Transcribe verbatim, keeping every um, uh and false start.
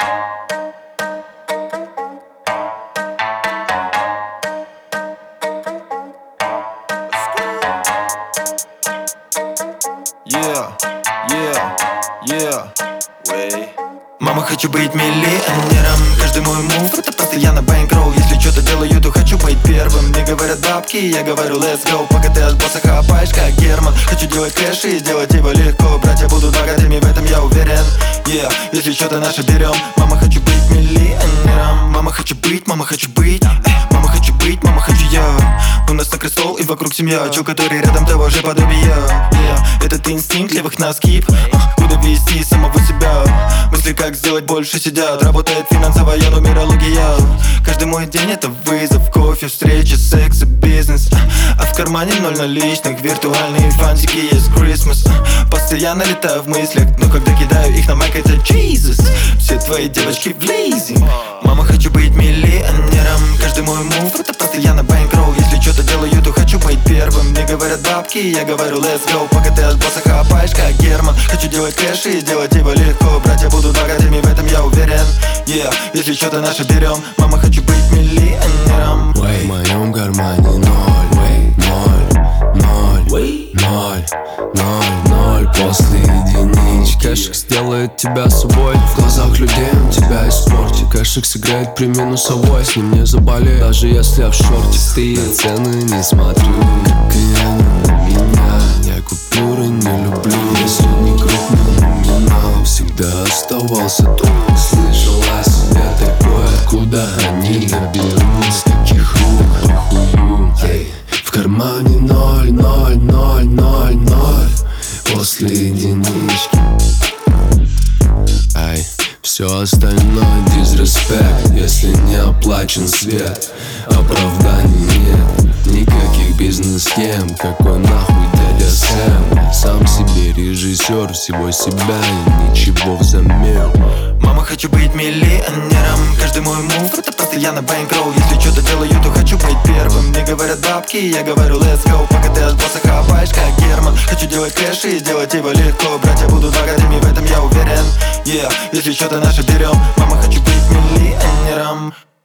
Yeah, yeah, yeah, way. Мама, хочу быть миллионером. Каждый мой мув — это постоянно бэнкролл. Если что-то делаю, то хочу быть первым. Мне говорят бабки, я говорю let's go. Пока ты от босса хапаешь, как Герман. Хочу делать кэш и сделать его легко. Братья будут богатыми, в этом я уверен. Yeah, если что-то наше берем. Мама, хочу быть миллионером. Мама, хочу быть, мама, хочу быть. Мама, хочу быть, мама, хочу я. У нас накрыт стол и вокруг семья. Чел, который рядом, того же подобия. Yeah, этот инстинкт левых на скип. uh, Куда вести самого себя. Мысли, как сделать больше, сидят. Работает финансовая нумерология. Каждый мой день это вызов. Кофе, встречи, секс и бизнес. А в кармане ноль наличных. Виртуальные фантики, есть Christmas. Постоянно летаю в мыслях, но когда кидаю их на майк, это Jesus. Все твои девочки в лизе. Мама, хочу быть миллионером. Каждый мой мув — это постоянно бэнкролл. Если что-то делаю, то хочу быть первым. Мне говорят бабки, я говорю let's go. Пока ты от босса хапаешь, как Герман. Хочу делать кэш и сделать его легко. Братья будут богатыми, в этом я уверен. Yeah, если что-то наше берем. Мама, хочу быть миллионером. В моем кармане ноль, ноль, ноль, ноль, ноль, ноль. После единички кэшик сделает тебя собой. В глазах людей он тебя испортит. Кэшик сыграет при минусовой, с ним не заболеет, даже если я в шорте. Стые цены не смотрю, как и на меня. Я купюры не люблю, если не крупный номинал. Всегда оставался тут. Слышал о себе такое, откуда они доберут, с каких рук похую. Ей, в кармане ноль, ноль, ноль, ноль, ноль. После единички. Ай, все остальное дизреспект, если не оплачен свет. Оправданий нет, никаких бизнес-схем. Какой нахуй дядя Сэм? Сам себе режиссер всего себя и ничего взамен. Мама, хочу быть миллионером. Каждый мой мув — это постоянно бэнкролл. Если что-то делаю, то хочу быть первым. Мне говорят бабки, я говорю let's go. Пока ты от босса хапаешь, как Герман. Хочу делать кэш и сделать его легко. Братья будут богатыми, в этом я уверен. Yeah, если что-то наше берем. Мама, хочу быть миллионером.